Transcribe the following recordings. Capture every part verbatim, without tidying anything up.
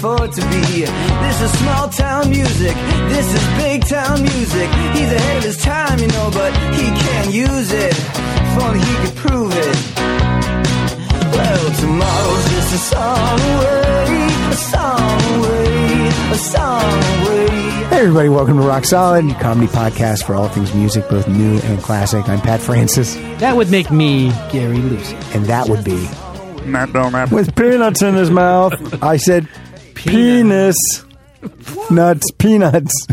afford to be. This is small town music, this is big town music. He's ahead of his time, you know, but he can't use it. If only he could prove it. Well, tomorrow's just a song away, a song away, a song away. Hey everybody, welcome to Rock Solid, comedy podcast for all things music, both new and classic. I'm Pat Francis. That would make me Gary Lucy. And that would be... Matt Belknap. With peanuts in his mouth. I said penis. Nuts, peanuts.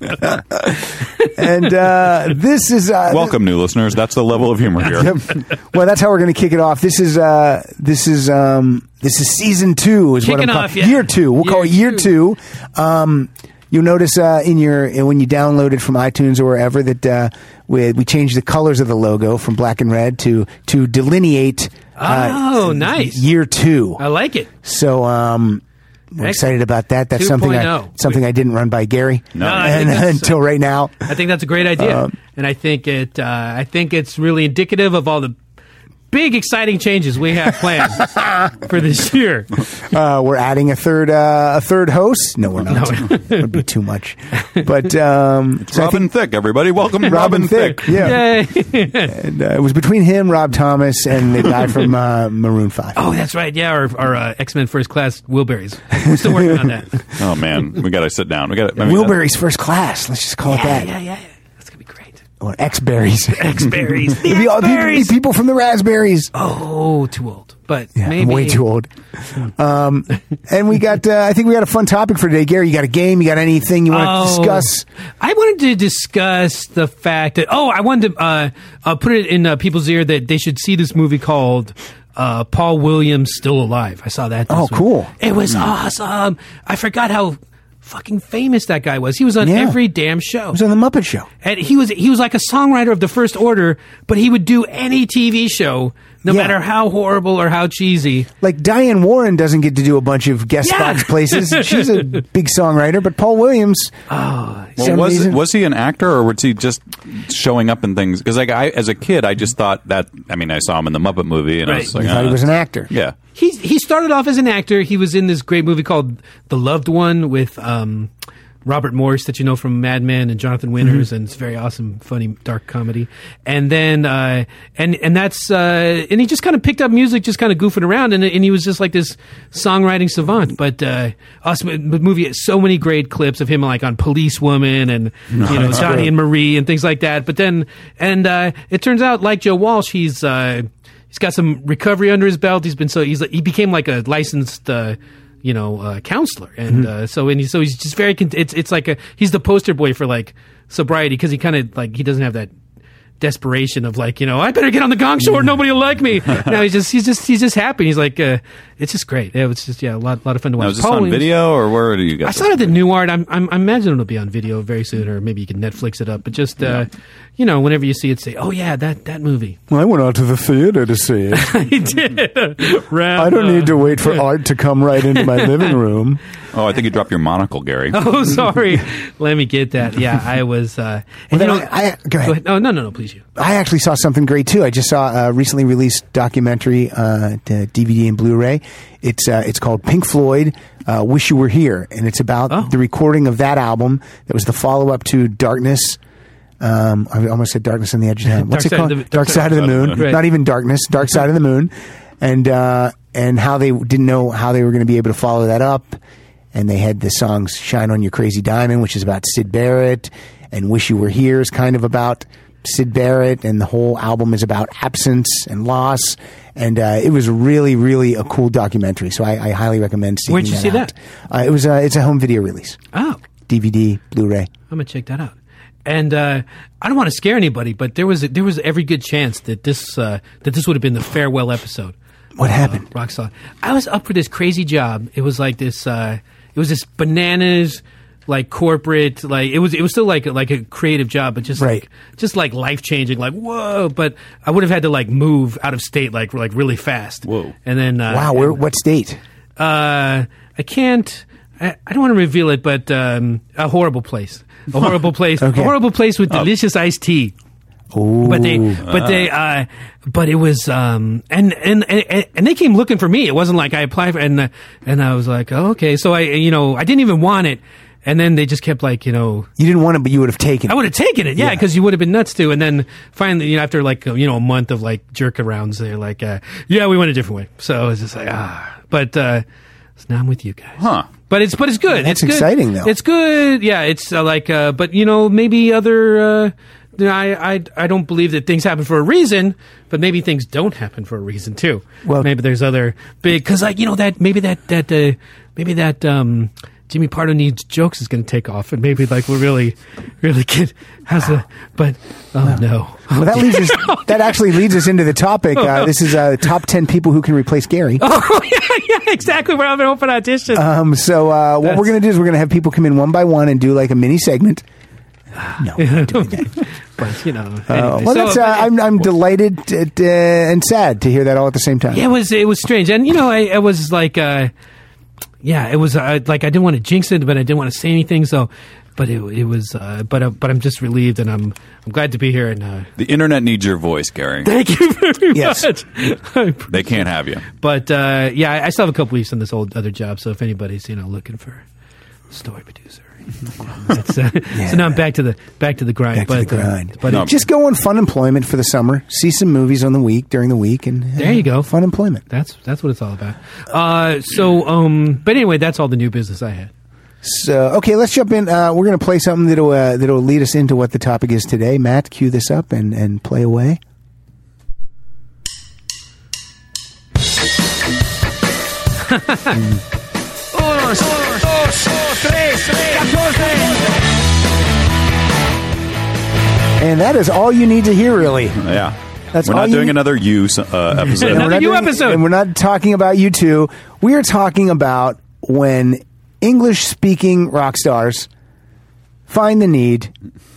And uh, this is... Uh, Welcome, new listeners. That's the level of humor here. Yep. Well, that's how we're going to kick it off. This is uh, this is um, this is season two. Is Kicking what I'm off, calling yeah. year two. We'll Year call it year two. two. Um, you'll notice uh, in your when you download it from iTunes or wherever that uh, we we changed the colors of the logo from black and red to to delineate. Oh, uh, nice. Year two. I like it. So um, we're excited about that. That's something I, two point oh. something I didn't run by Gary No. No, I and, think that's- until right now. I think that's a great idea, Um, and I think it. Uh, I think it's really indicative of all the big, exciting changes we have planned for this year. Uh, we're adding a third uh, a third host. No, we're not. That would be too much. But um, It's so I Robin think Thicke, everybody. Welcome, Robin, Robin Thicke. Thicke. Yeah, Yay! and, uh, it was between him, Rob Thomas, and the guy from uh, Maroon Five. Oh, that's right. Yeah, our, our uh, X-Men First Class Wilburys. We're still working on that. Oh, man. We got to sit down. We got I mean, Wilburys First Class. Let's just call it Yeah, that. yeah, yeah. That's gonna be great. Or X-berries. X-berries. The It'd be all- X-berries. people from the raspberries. Oh, too old. But Yeah, maybe I'm way too old. Um, and we got, uh, I think we got a fun topic for today. Gary, you got a game? You got anything you want Oh, to discuss? I wanted to discuss the fact that oh, I wanted to uh, uh, put it in uh, people's ear that they should see this movie called uh, Paul Williams Still Alive. I saw that. this Oh, week. cool. It was awesome. I forgot how fucking famous that guy was. He was on Yeah. every damn show. It was on the Muppet Show. And he was he was like a songwriter of the First Order, but he would do any T V show, no Yeah. matter how horrible or how cheesy. Like Diane Warren doesn't get to do a bunch of guest Yeah. spots places. She's a big songwriter, but Paul Williams. Oh, Well, was, was he an actor or was he just showing up in things? Because like I, as a kid, I just thought that, I mean, I saw him in the Muppet movie and I was Right. like, I thought uh, he was an actor. yeah. He he started off as an actor. He was in this great movie called The Loved One with um, Robert Morse that you know from Mad Men and Jonathan Winters, Mm-hmm. and it's very awesome, funny, dark comedy. And then uh, and and that's uh, and he just kind of picked up music, just kind of goofing around, and and he was just like this songwriting savant. But uh, awesome the movie has so many great clips of him like on Policewoman and you know Johnny and Marie and things like that. But then and uh, it turns out like Joe Walsh, he's. Uh, He's got some recovery under his belt. He's been so he's he became like a licensed, uh, you know, uh, counselor, and uh, so and he, so he's just very. Con- it's it's like a he's the poster boy for like sobriety because he kind of like he doesn't have that desperation of like you know I better get on the Gong Show or nobody will like me. No, he's just he's just he's just happy. He's like uh, it's just great. Yeah, it's just yeah a lot lot of fun to watch. Now, is this Paul on Williams- video or where do you guys? I saw it at the New Art. I'm, I'm, I imagine it'll be on video very soon, or maybe you can Netflix it up. But just, uh, you know, whenever you see it, say, "Oh yeah, that, that movie." I went out to the theater to see it. I did. Round, I don't uh, need to wait for art to come right into my living room. Oh, I think you dropped your monocle, Gary. Oh, sorry. Let me get that. Yeah, I was. Uh, and Well, you then know, I, I, go ahead. No, no, no, no. Please, you. I actually saw something great too. I just saw a recently released documentary, uh, to D V D and Blu-ray. It's uh, it's called Pink Floyd, uh, "Wish You Were Here," and it's about Oh. the recording of that album. That was the follow-up to Darkness. Um, I almost said Darkness on the Edge of Town. What's Dark it Side called? of the- Dark, Dark Side of the Moon. Right. Not even Darkness. Dark Side of the Moon. And uh, and how they didn't know how they were going to be able to follow that up. And they had the songs "Shine on Your Crazy Diamond," which is about Syd Barrett, and "Wish You Were Here" is kind of about Syd Barrett, and the whole album is about absence and loss. And uh, it was really, really a cool documentary. So I, I highly recommend seeing Where'd you that see out. that? Uh, it was uh, it's a home video release, Oh, D V D, Blu-ray. I'm gonna check that out. And uh, I don't want to scare anybody, but there was there was every good chance that this uh, that this would have been the farewell episode. What happened? Rock Solid. I was up for this crazy job. It was like this. Uh, it was this bananas, like corporate. Like it was. It was still like like a creative job, but just Right. like just like life changing. Like whoa! But I would have had to like move out of state like like really fast. Whoa. And then uh, Wow, where, what state? Uh, I can't. I, I don't want to reveal it, but um, a horrible place. A horrible place. Okay. A horrible place with delicious iced tea. But they, but they, uh, but it was, um, and, and, and, and they came looking for me. It wasn't like I applied for, and, uh, and I was like, oh, okay. So I, you know, I didn't even want it. And then they just kept like, you know, You didn't want it, but you would have taken I it. would have taken it. Yeah. Yeah. Cause you would have been nuts too. And then finally, you know, after like, you know, a month of like jerk arounds, they're like, uh, yeah, we went a different way. So I was just like, ah, but, uh, so now I'm with you guys. Huh. But it's, but it's good. That's it's good. exciting, though. It's good. Yeah. It's uh, like, uh, but you know, maybe other, uh, I, I, I don't believe that things happen for a reason, but maybe things don't happen for a reason too. Well- maybe there's other big, cause like, you know, that, maybe that, that, uh, maybe that, um, Jimmy Pardo Needs Jokes is going to take off, and maybe like we're really, really get how's the but oh no. Well, that leads us. That actually leads us into the topic. Uh, this is uh, top ten people who can replace Gary. Oh yeah, yeah, exactly. We're having an open audition. Um, so uh, what That's- we're going to do is we're going to have people come in one by one and do like a mini segment. No, we're not doing that. but you know, Uh, anyway, well, so, that's. Uh, but- I'm I'm delighted t- t- and sad to hear that all at the same time. yeah, it was it was strange, and you know, I, I was like, uh, yeah, it was uh, like I didn't want to jinx it, but I didn't want to say anything, so. But it, it was, uh, but uh, but I'm just relieved, and I'm I'm glad to be here. And uh, The internet needs your voice, Gary. thank you very Yes. much. They can't have you. But uh, yeah, I, I still have a couple weeks on this old other job. So if anybody's you know looking for a story producer, that's, uh, Yeah. so now I'm back to the back to the grind. Back but to the uh, grind. but No. it- Just go on fun employment for the summer. See some movies on the week during the week, and uh, There you go. Fun employment. that's that's what it's all about. Uh, so um, but anyway, that's all the new business I had. So okay, let's jump in. Uh, we're going to play something that'll uh, that'll lead us into what the topic is today. Matt, cue this up and and play away. And that is all you need to hear, really. Yeah. That's We're all not you doing need- another you uh, episode. Another We're not you doing- episode. And we're not talking about you two. We are talking about when English-speaking rock stars find the need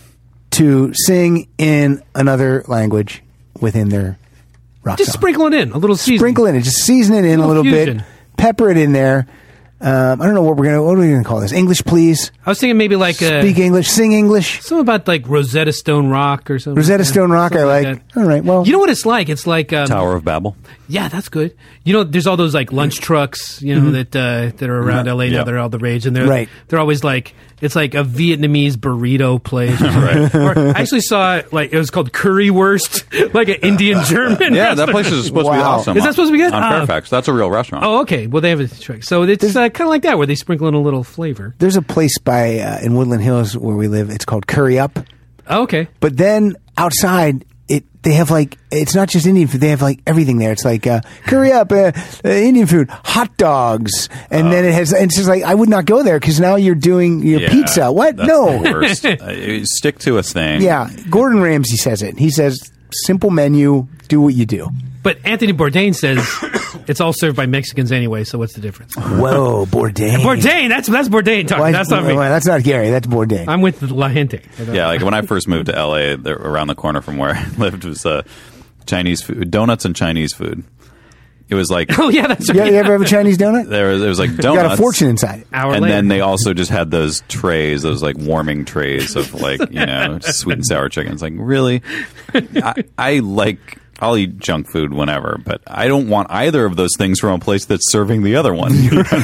to sing in another language within their rock Just song. sprinkle it in a little season. Sprinkle in it. Just season it in a Little little fusion. bit. Pepper it in there. Um, I don't know what we're gonna. What are we gonna call this? English, please. I was thinking maybe like uh, Speak English. Sing English. something about like Rosetta Stone Rock or something. Rosetta Yeah, Stone Rock. I something like. that. All right. Well, You know what it's like? It's like um, Tower of Babel. yeah, that's good. You know, there's all those like lunch trucks, you know, that uh, that are around L A now. Yeah. They're all the rage, and they're Right. they're always like it's like a Vietnamese burrito place. Or I actually saw like it was called Currywurst, like an Indian German. Yeah, that restaurant. place is supposed to be Wow. awesome. Is that supposed to be good? On Ah. Fairfax. That's a real restaurant. Oh, okay. Well, they have a trick, so it's uh, kind of like that where they sprinkle in a little flavor. there's a place by uh, in Woodland Hills where we live. It's called Curry Up. Oh, okay. But then outside, it they have like it's not just Indian food. They have like everything there. It's like uh, curry up, uh, uh, Indian food, hot dogs, and then it has. And it's just like I would not go there because now you're doing your Yeah, pizza. What? that's No. the worst. Uh, stick to a thing. Yeah, Gordon Ramsay says it. He says simple menu, do what you do. But Anthony Bourdain says it's all served by Mexicans anyway. So what's the difference? Whoa, Bourdain. Bourdain. That's that's Bourdain talking. Why- that's not me. well, that's not Gary. That's Bourdain. I'm with La Gente. Yeah, like when I first moved to L A, there, around the corner from where I lived was uh, Chinese food, donuts and Chinese food. It was like Oh yeah, that's Yeah, right. you ever have a Chinese donut? there was, it was like You donuts. got a fortune inside it. Hour and later. then they also just had those trays, those like warming trays of like you know sweet and sour chicken. It's like really, I, I like. I'll eat junk food whenever, but I don't want either of those things from a place that's serving the other one.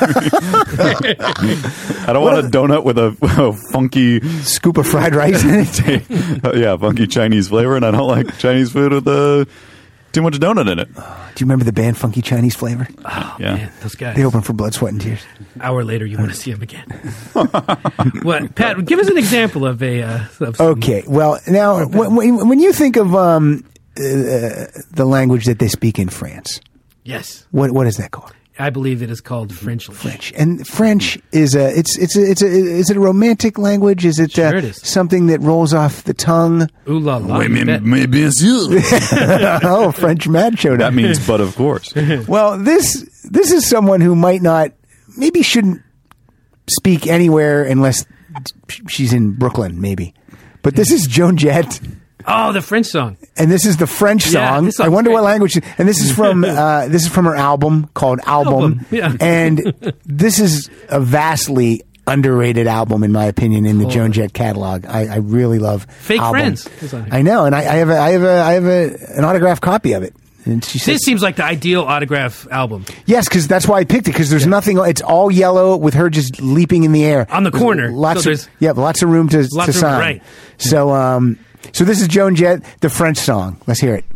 I don't want a donut with a, a funky, Scoop of fried rice in it. yeah, funky Chinese flavor, and I don't like Chinese food with uh, too much donut in it. Do you remember the band Funky Chinese Flavor? Oh, Yeah. man, those guys. They open for Blood, Sweat, and Tears. Hour later, you want to see them again. What, Pat? Give us an example of a. Uh, of some- Okay, well, now when, when when you think of um, uh, the language that they speak in France, Yes, what what is that called? I believe it is called French. French. And French is a it's it's a, it's a is it a romantic language? Is it, uh, Sure it is. something that rolls off the tongue? Ooh la la. Oui, mais- Bet. mais bien sûr. Oh, French Mad showed up. That means, but of course. Well, this this is someone who might not, maybe shouldn't speak anywhere unless she's in Brooklyn, maybe. But this is Joan Jett, Oh, the French song. and this is the French Yeah, song. this I song's wonder great. what language. And this is from uh, this is from her album called Album. Album, yeah. And this is a vastly underrated album, in my opinion, in the Joan Jett catalog. I, I really love Fake album. Friends. I know, and I, I have a, I have a, I have a, an autographed copy of it. And she said, This seems like the ideal autograph album. yes, because that's why I picked it. Because there's nothing. It's all yellow with her just leaping in the air On the There's corner. Lots So of there's- yeah, lots of room to, Lots to of room, sign. right. So um, so this is Joan Jett, the French song. Let's hear it.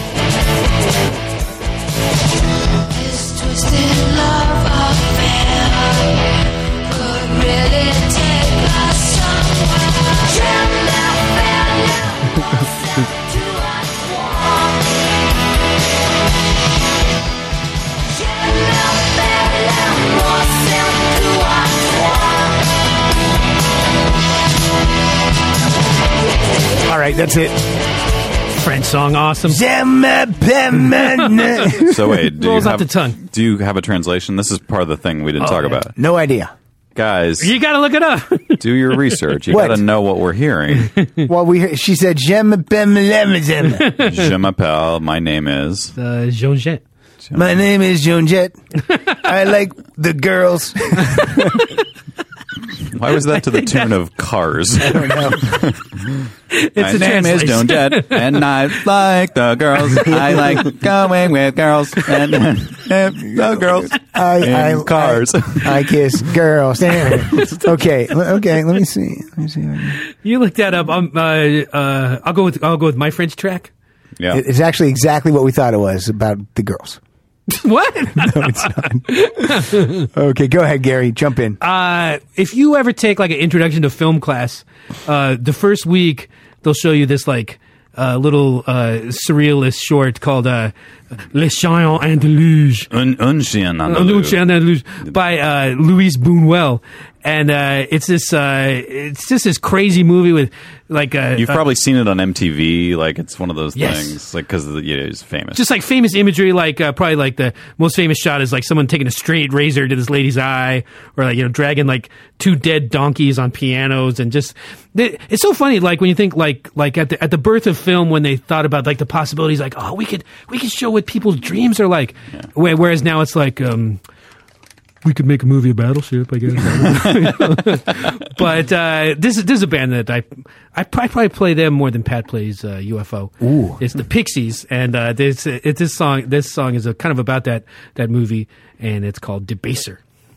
This twisted love affair could really take us somewhere. Jam that bell to us warm. Jam that bell to us warm. All right, that's it. French song, awesome. So wait, do you Rolls off have, the tongue. do you have a translation? This is part of the thing we didn't Oh, talk yeah. about. No idea. Guys, You got to look it up. do your research. You What? got to know what we're hearing. Well, we she said J'aime bien les femmes. Je m'appelle. My name is. uh, Joan Jett. My name is Joan Jett. I like the girls. Why was that to the tune of Cars? I don't know. It's My a name is translation. Joan Jett, and I like the girls. I like going with girls and, and the girls I, in I, cars. I, I kiss girls. okay, l- okay. Let me see. Let me see. You look that up. Um, uh, uh, I'll go with I'll go with my French track. Yeah. It- It's actually exactly what we thought it was about the girls. What? Okay, go ahead, Gary. Jump in. Uh, if you ever take like an introduction to film class, uh, the first week they'll show you this like uh, little uh, surrealist short called uh, Les Chiens Andalous. Un, un chien Uh, andalou. Chien Andalous by uh, Louise Boonwell, and uh, it's this uh, it's just this crazy movie with like uh, You've uh, probably seen it on M T V. Like it's one of those Yes. things. Like because you know, he's famous. just like famous imagery, like uh, probably like the most famous shot is like someone taking a straight razor to this lady's eye, or like you know dragging like two dead donkeys on pianos, and just they, it's so funny. Like when you think like like at the at the birth of film, when they thought about like the possibilities, like oh we could we could show what people's dreams are like, Where, whereas now it's like. Um, we could make a movie of Battleship, I guess. But uh, this is this is a band that I I probably play them more than Pat plays uh, U F O. Ooh. It's the Pixies, and uh, this it's this song. This song is a, kind of about that that movie, and it's called Debaser.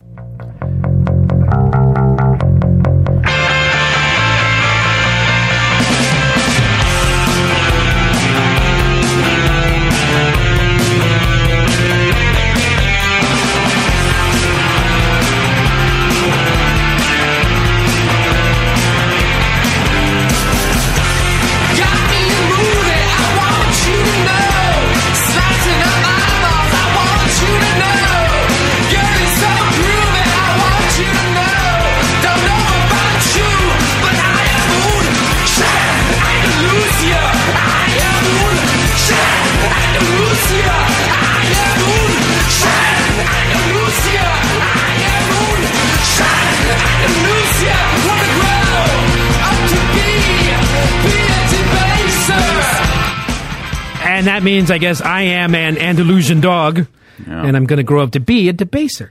Got me moving, I want you to know. Slicing up my eyeballs, I want you to know. Girl, it's so groovy, I want you to know. Don't know about you, but I am moon. Shine, Andalusia. I am moon. Shine, Andalusia. I am moon. Shine, Andalusia. I am moon. Shine, Andalusia. Wanna grow up to be, be a debaser. And that means, I guess, I am an Andalusian dog, Yeah. and I'm going to grow up to be a debaser.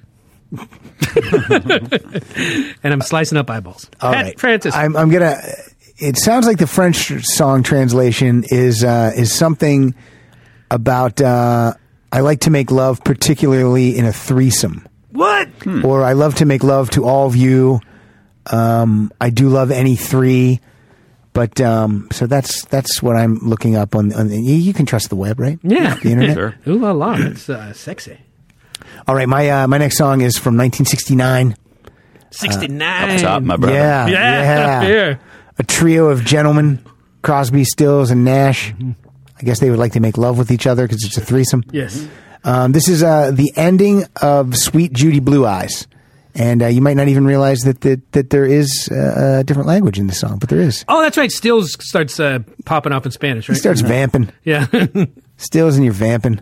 And I'm slicing up eyeballs. All Pat right, Francis. I'm, I'm gonna. It sounds like the French song translation is uh, is something about. Uh, I like to make love, particularly in a threesome, what? or I love to make love to all of you. Um, I do love any three, but um, so that's that's what I'm looking up on. on you, you can trust the web, right? Yeah. The internet. Sure. Ooh la la, that's uh, sexy. All right, my uh, my next song is from nineteen sixty-nine. sixty-nine. Up top, my brother. Yeah, Yeah, yeah. A trio of gentlemen, Crosby, Stills, and Nash. I guess they would like to make love with each other because it's a threesome. Yes. Um, this is uh, the ending of Sweet Judy Blue Eyes. And uh, you might not even realize that that, that there is uh, a different language in the song, but there is. Oh, that's right. Stills starts uh, popping off in Spanish, right? He starts vamping. Yeah. Stills and you're vamping.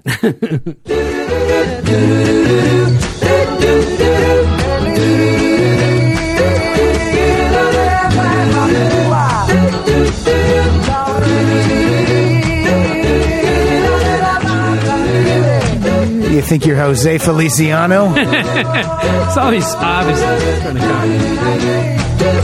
If think you're Jose Feliciano? It's always obviously trying to copy.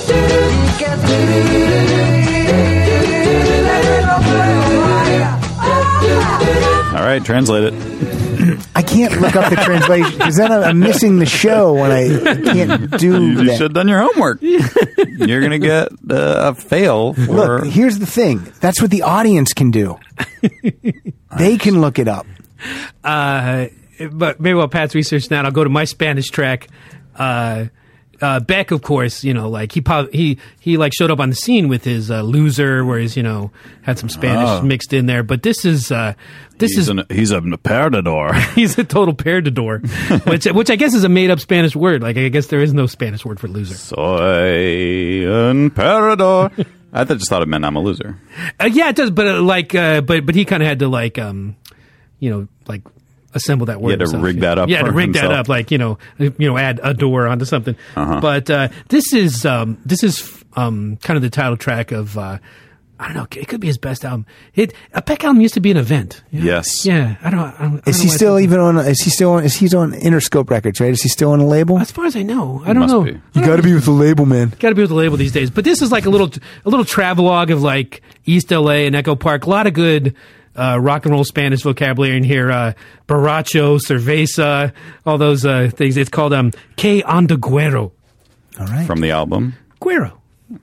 All right, translate it. I can't look up the translation because then I'm missing the show when I can't do You that. should have done your homework. You're going to get uh, a fail. For... Look, here's the thing. That's what the audience can do. They can look it up. Uh, but maybe while Pat's researching that, I'll go to my Spanish track. Uh, uh, Beck, of course, you know, like he po- he he like showed up on the scene with his uh, Loser, where he's, you know, had some Spanish Oh. mixed in there. But this is uh, this he's is an, he's a perdedor. he's a total perdedor, which which I guess is a made up Spanish word. Like I guess there is no Spanish word for loser. Soy un perdedor. I th- just thought it meant I'm a loser. Uh, yeah, it does, but uh, like, uh, but but he kind of had to like, um, you know, like assemble that word. had to himself. rig that up Yeah, for to rig that himself. up, like you know, you know, add a door onto something. Uh-huh. But uh, this is um, this is um, kind of the title track of. Uh, I don't know. It could be his best album. It a Beck album used to be an event. You know? Yes. Yeah. I don't. I don't I don't Is know he why still it's- even on? Is he still on? Is he on Interscope Records? Right? Is he still on a label? As far as I know, I don't must know. be. You got to be with the label, man. Got to be with the label these days. But this is like a little a little travelogue of like East L A and Echo Park. A lot of good uh, rock and roll Spanish vocabulary in here. Uh, Borracho, Cerveza, all those uh, things. It's called um, Que Anda Güero. All right. From the album. Güero.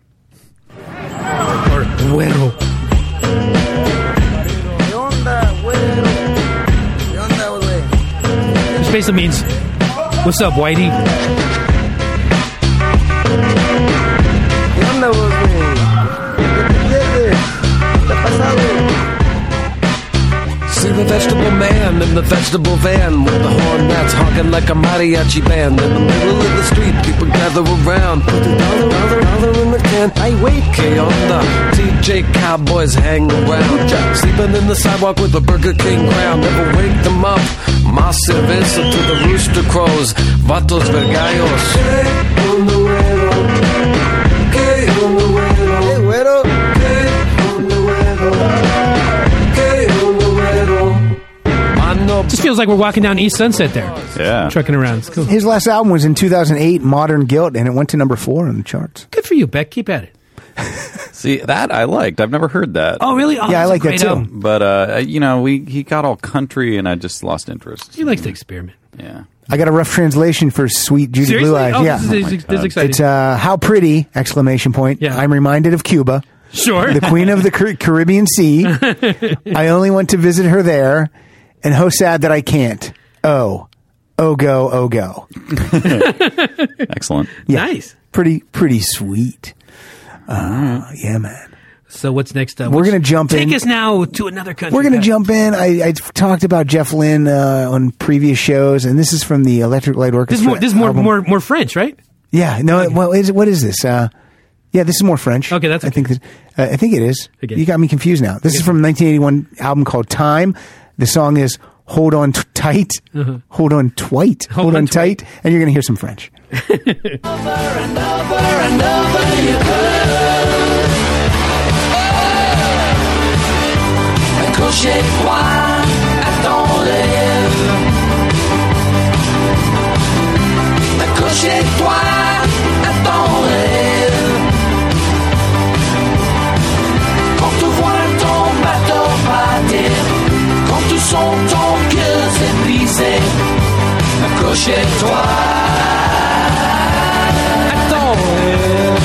Or Güero. Which basically means, what's up, Whitey? See the vegetable man in the vegetable van with the horn that's honking like a mariachi band. In the middle of the street, people gather around. Put a dollar, dollar, dollar in the can. I wait, K on the T J Cowboys hang around. Sleeping in the sidewalk with a Burger King crown. Never wake them up. Más cerveza to the rooster crows. Vatos vergallos. Que on the güero. Que on the güero. Que güero. Que on the güero. Just feels like we're walking down East Sunset there. Yeah. Trucking around. It's cool. His last album was in two thousand eight, Modern Guilt, and it went to number four on the charts. Good for you, Beck. Keep at it. See, that I liked. I've never heard that. Oh, really? Oh, Yeah, I that's a like that great too. album. But, uh, you know, we he got all country, and I just lost interest. He likes to experiment. Yeah. I got a rough translation for Sweet Judy Seriously? Blue Eyes. Oh, yeah. this is, this is God. exciting. It's uh, how pretty! Exclamation point. Yeah. I'm reminded of Cuba, sure. the queen of the Car- Caribbean Sea. I only went to visit her there, and how sad that I can't. Oh, oh go, oh go. Excellent. Yeah. Nice. Pretty, pretty sweet. Uh, yeah, man. So what's next up? We're gonna jump Take in. us now to another country. We're going to Pat. jump in. I, I talked about Jeff Lynne uh, on previous shows, and this is from the Electric Light Orchestra. This is more. This is more, album. more, more French, right? Yeah, no. Well, is, what is this? Uh, yeah, this is more French. Okay, that's I okay. think. That, uh, I think it is. Okay. You got me confused now. This is from nineteen eighty-one album called Time. The song is "Hold On t- Tight," "Hold On Twite," "Hold, Hold On on Tight," and you're going to hear some French. Accrochez-toi à ton rêve. Accrochez-toi à ton rêve. Quand tu vois ton bateau partir, quand tu sens ton cœur s'épuiser, accrochez-toi à ton rêve.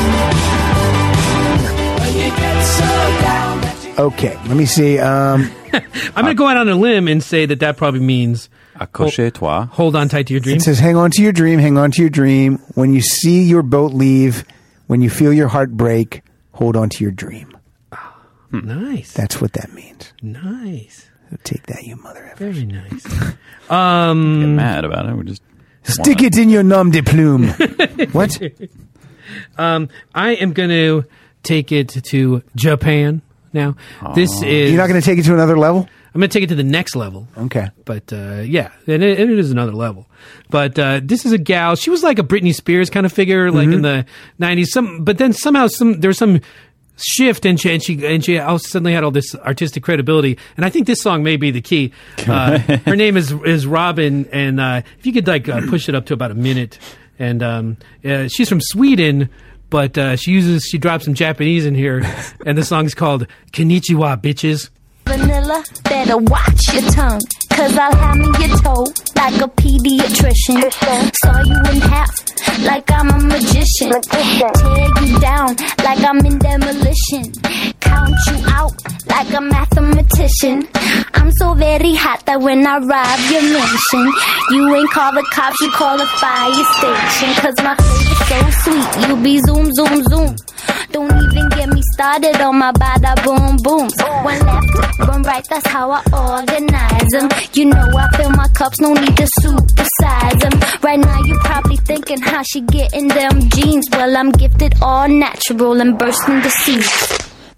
When you get so down that you Okay, let me see. Um, I'm going to go out on a limb and say that that probably means Accrochez-toi. hold on tight to your it dreams. says, "Hang on to your dream. Hang on to your dream. When you see your boat leave, when you feel your heart break, hold on to your dream." Nice. That's what that means. Nice. So take that, you mother effer. Very nice. um, Get mad about it. We just Stick it in your nom de plume. What? um, I am going to take it to Japan now. This is. You're not going to take it to another level? I'm going to take it to the next level. Okay. But uh, yeah, and it, and it is another level. But uh, this is a gal. She was like a Britney Spears kind of figure, like in the nineties. Some, but then somehow some there's some shift, and she and she and she all suddenly had all this artistic credibility. And I think this song may be the key. Uh, her name is is Robin, and uh, if you could like uh, push it up to about a minute. And um, uh, she's from Sweden, but uh, she uses she drops some Japanese in here, and the song's called "Konnichiwa, Bitches." Vanilla, better watch your tongue, cause I'll hammer your toe like a pediatrician. Saw you in half, like I'm a magician. Tear you down, like I'm in demolition. Count you out, like a mathematician. I'm so very hot that when I rob your mansion, you ain't call the cops, you call the fire station. Cause my flavor's so sweet, you be zoom, zoom, zoom. Don't even get me started on my bada boom booms. One left, one right, that's how I organize them. You know I fill my cups, no need to supersize them. Right now you probably thinking how she getting them jeans. Well, I'm gifted all natural and bursting the seams.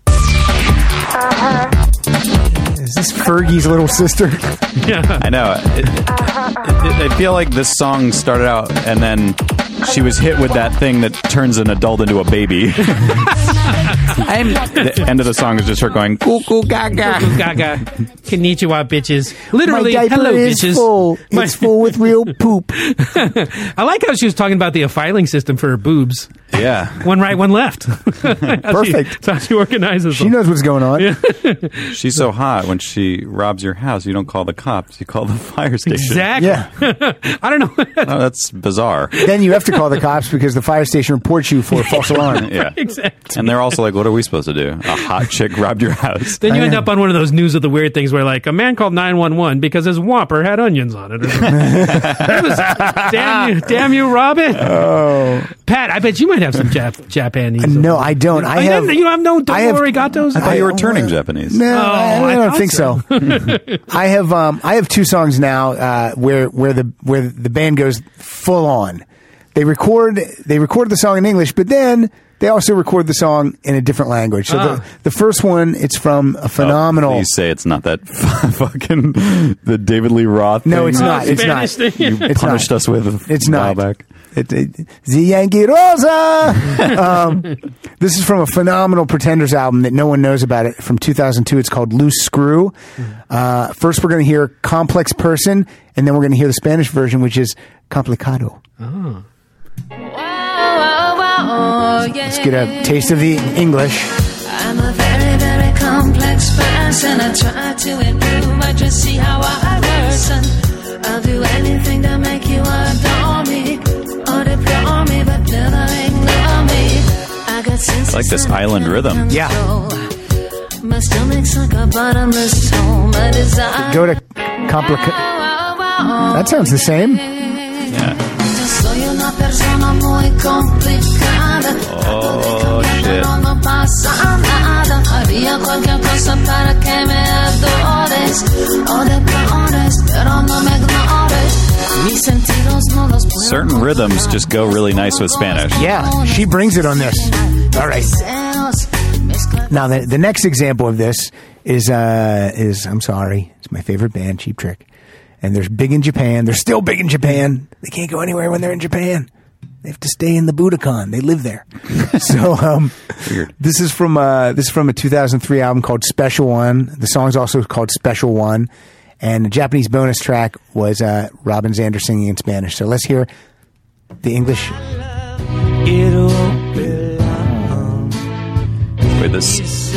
Uh-huh. Is this Fergie's little sister? Yeah, I know. It, it, it, I feel like this song started out and then she was hit with that thing that turns an adult into a baby. I'm, the end of the song is just her going, "Goo goo gaga." Gaga, konnichiwa, bitches. Literally, My diaper hello, is bitches. full. My- It's full with real poop. I like how she was talking about the filing system for her boobs. Yeah. One right, one left. Perfect. That's how she organizes She them. knows what's going on. She's so hot when she robs your house, you don't call the cops, you call the fire station. Exactly. Yeah. I don't know. Oh, that's bizarre. Then you have to call the cops because the fire station reports you for a false alarm. Yeah. Exactly. And they're also like, what are we supposed to do? A hot chick robbed your house. Then you I end know. up on one of those news of the weird things where, like, a man called nine one one because his Whopper had onions on it. Or something. It was, damn you, damn you, Robin. Oh. Pat, I bet you might have some Jap- Japanese. No, I don't. I Oh, you have. don't- you don't have no I have- arigatos? I thought you were I- turning Japanese. No, I, I I don't thought think so. I have um, I have two songs now uh, where where the where the band goes full on. They record they record the song in English, but then they also record the song in a different language. So Ah. the, the first one, it's from a phenomenal. Oh, please say it's not that fucking the David Lee Roth. No, thing it's not. It's not. Spanish thing. It's punished not. us with. It's a while not. back. It, it, the Yankee Rosa. um, this is from a phenomenal Pretenders album that no one knows about it from two thousand two. It's called Loose Screw. Uh, first, we're going to hear Complex Person, and then we're going to hear the Spanish version, which is Complicado. Let's get a taste of the English. I'm a very, very complex person. I try to improve, but just see how I worsen. I'll do anything to make you adore me or deplore me, but never ignore me. I got sense like this island rhythm. Yeah. My stomach's like a bottomless hole. My desire. Go to Complicado. That sounds the same. Yeah. Soy una persona muy complicada. Oh, shit. No pasa nada. Haría cualquier cosa para que me adores o deplores, pero no me ignores. Mis sentidos no los puedo. Certain rhythms just go really nice with Spanish. Yeah, she brings it on this. All right. Now the the next example of this is uh is I'm sorry, it's my favorite band, Cheap Trick, and they're big in Japan. They're still big in Japan. They can't go anywhere when they're in Japan. They have to stay in the Budokan. They live there. So um, Weird. this is from uh, this is from a two thousand three album called Special One. The song's also called Special One, and the Japanese bonus track was uh, Robin Zander singing in Spanish. So let's hear the English. Wait, this.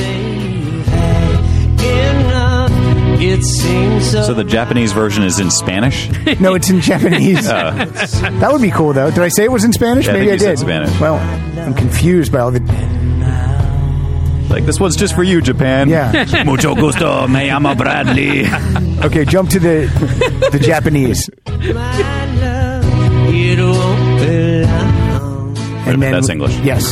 So the Japanese version is in Spanish? No, it's in Japanese. That would be cool, though. Did I say it was in Spanish? Yeah, I Maybe I, think you did. said Spanish. Well, I'm confused by all the. Like, this one's just for you, Japan. Yeah. Mucho gusto, me llamo Bradley. Okay, jump to the the Japanese. And then That's English. Yes.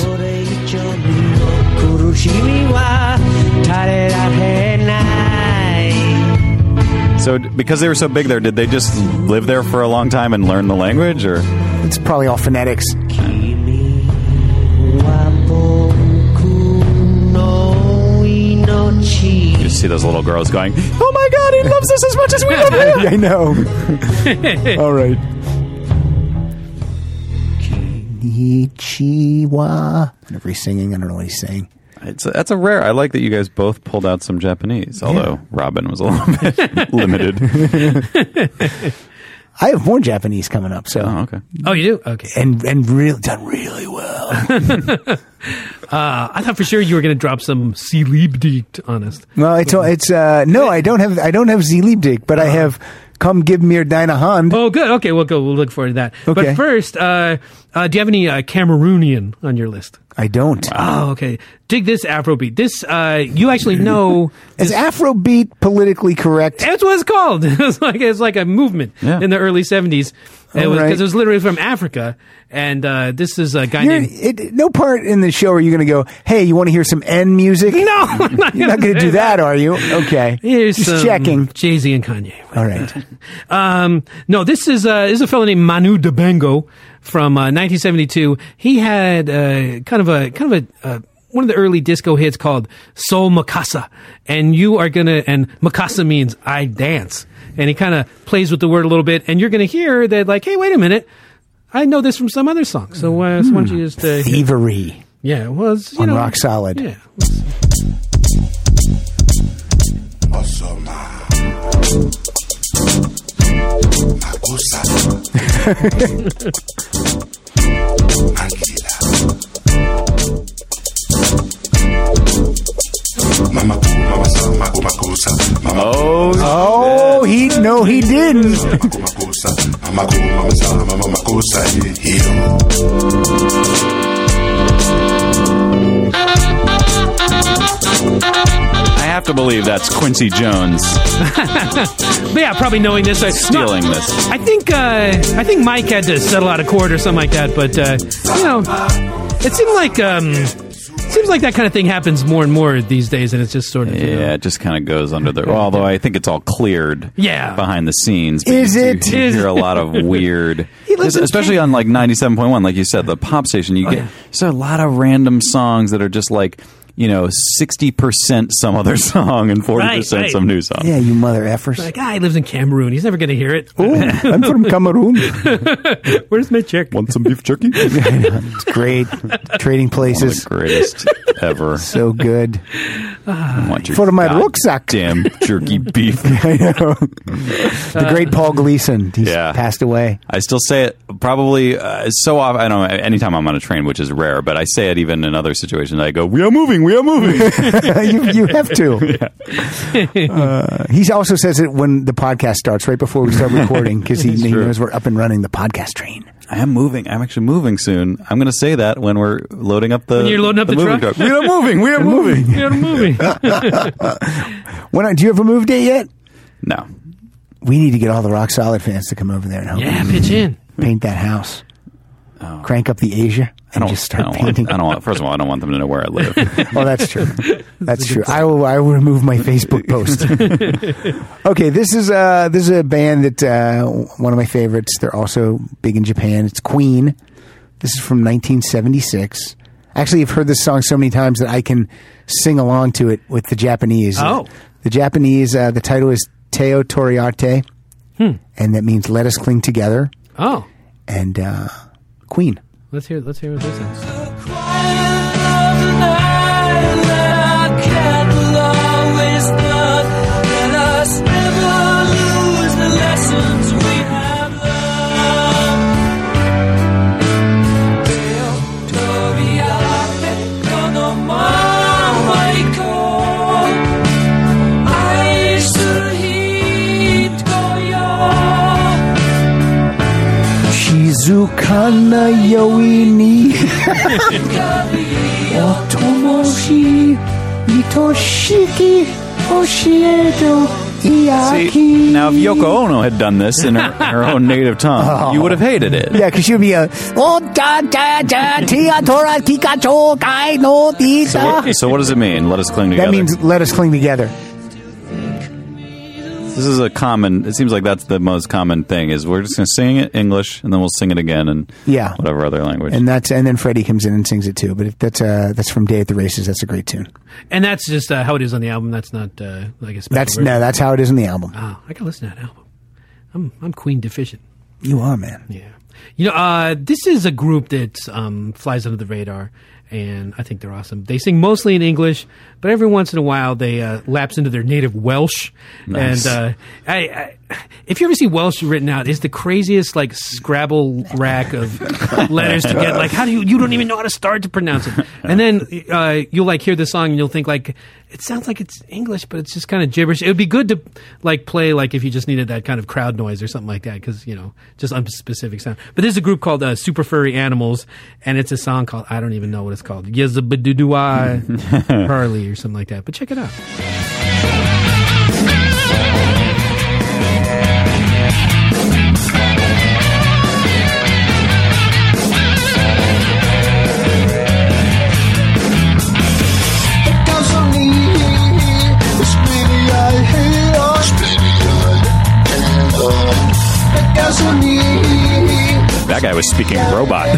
So, d- because they were so big there, did they just live there for a long time and learn the language, or? It's probably all phonetics. You just see those little girls going, "Oh my God, he loves us as much as we love him." I know. All right. Konnichiwa. Whenever he's singing, I don't know what he's saying. It's a, that's a rare. I like that you guys both pulled out some Japanese, although Robin was a little bit limited. I have more Japanese coming up, so Oh, okay. Oh, you do? Okay. and and real done really well. Uh, I thought for sure you were going to drop some "Sie lieb dich" on us. Well, it's it's uh, no, I don't have I don't have Sie lieb dich, but I have Come Give Mir Deine Hand. Oh, good. Okay, we'll go. We'll look forward to that. Okay. But first, uh, uh, do you have any uh, Cameroonian on your list? I don't. Oh, okay. Dig this Afrobeat. This, uh, you actually know. Is Afrobeat politically correct? That's what it's called. It's like it's like a movement Yeah. in the early seventies. It was right. because it was literally from Africa, and uh, this is a guy You're, named. it, no part in the show are you going to go, hey, you want to hear some N music? No, I'm not You're not going to do that, are you? Okay. Here's Just some checking. Jay-Z and Kanye. All right. Um, no, this is uh, this is a fellow named Manu Dibango from uh, nineteen seventy-two. He had uh, kind of a kind of a uh, one of the early disco hits called Soul Makasa, and you are gonna and Makasa means I dance, and he kind of plays with the word a little bit, and you're gonna hear that like, hey, wait a minute, I know this from some other song. So, uh, so why don't you just uh, Thievery yeah, it was you on know, Rock Solid. yeah. Oh, Oh, he no, he didn't. I have to believe that's Quincy Jones But yeah, probably knowing this, I stealing no, this. I think uh, I think Mike had to settle out of court or something like that. But uh, you know, it seemed like um, seems like that kind of thing happens more and more these days, and it's just sort of you know, Yeah, it just kind of goes under the. Although I think it's all cleared. Yeah. behind the scenes. But Is you, it? You, you hear a lot of weird, lives in especially on like ninety-seven point one, like you said, the pop station. You Oh, get yeah. there's a lot of random songs that are just like, you know, sixty percent some other song and forty percent Right, right. some new song. Yeah, you mother effers. like ah, he lives in Cameroon. He's never going to hear it. Oh, I'm from Cameroon. Where's my check? Want some beef jerky? It's great. Trading One of places. the greatest ever. So good. I want your For my rucksack. Damn jerky beef. I know. The great Paul Gleason. He's Yeah. passed away. I still say it probably uh, so often. I don't know. Anytime I'm on a train, which is rare, but I say it even in other situations. I go, "We are moving. We are moving." you, you have to. Uh, he also says it when the podcast starts, right before we start recording, because he, he true. knows we're up and running the podcast train. I am moving. I'm actually moving soon. I'm going to say that when we're loading up the. When you're loading up the moving truck? We are moving. We are moving. You're moving. When I, do you have a move date yet? No. We need to get all the Rock Solid fans to come over there and help Yeah, pitch in. paint that house. Crank up the Asia I and don't, just I start don't want. painting. I don't want. First of all, I don't want them to know where I live. Oh, that's true. That's true. I will. I will remove my Facebook post. Okay, this is uh this is a band that uh, one of my favorites. They're also big in Japan. It's Queen. This is from nineteen seventy-six. Actually, I've heard this song so many times that I can sing along to it with the Japanese. Oh. The Japanese. Uh, the title is Teo Toriarte, and that means "Let us cling together." Oh, And uh, Queen. let's hear. Let's hear what this is. Shizukana yoini otomoshi itoshiki oshiedo iaki. See, now if Yoko Ono had done this in her, her own native tongue, you would have hated it. Yeah, because she would be a oh da da da tia tora tikacho kai no So tita. what, so what does it mean? Let us cling together. That means let us cling together. This is a common. It seems like that's the most common thing. Is we're just going to sing it English and then we'll sing it again in Yeah. whatever other language. And that's and then Freddie comes in and sings it too. But if that's uh that's from Day at the Races. That's a great tune. And that's just uh, how it is on the album. That's not uh, like a special That's version. no, that's how it is in the album. Oh, I gotta listen to that album. I'm I'm Queen deficient. You are, man. Yeah. You know, uh, this is a group that um, flies under the radar, and I think they're awesome. They sing mostly in English, but every once in a while they uh, lapse into their native Welsh. Nice. And uh, I, I, if you ever see Welsh written out, it's the craziest like Scrabble rack of letters to get. Like, how do you you don't even know how to start to pronounce it? And then uh, you'll like hear the song and you'll think like it sounds like it's English, but it's just kind of gibberish. It would be good to like play like if you just needed that kind of crowd noise or something like that, because you know just unspecific sound. But there's a group called uh, Super Furry Animals, and it's a song called I don't even know what it's called. Yezabadudua Harley or something like that. But check it out. That guy was speaking robot.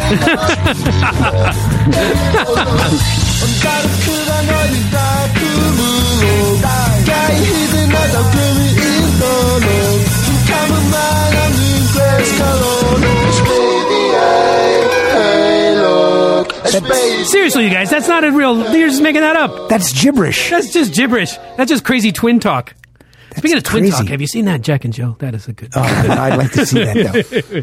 Seriously, you guys, that's not a real. You're just making that up. That's gibberish. That's just gibberish. That's just crazy twin talk. That's Speaking of twin crazy. talk, have you seen that Jack and Jill? That is a good. Oh, I'd like to see that though.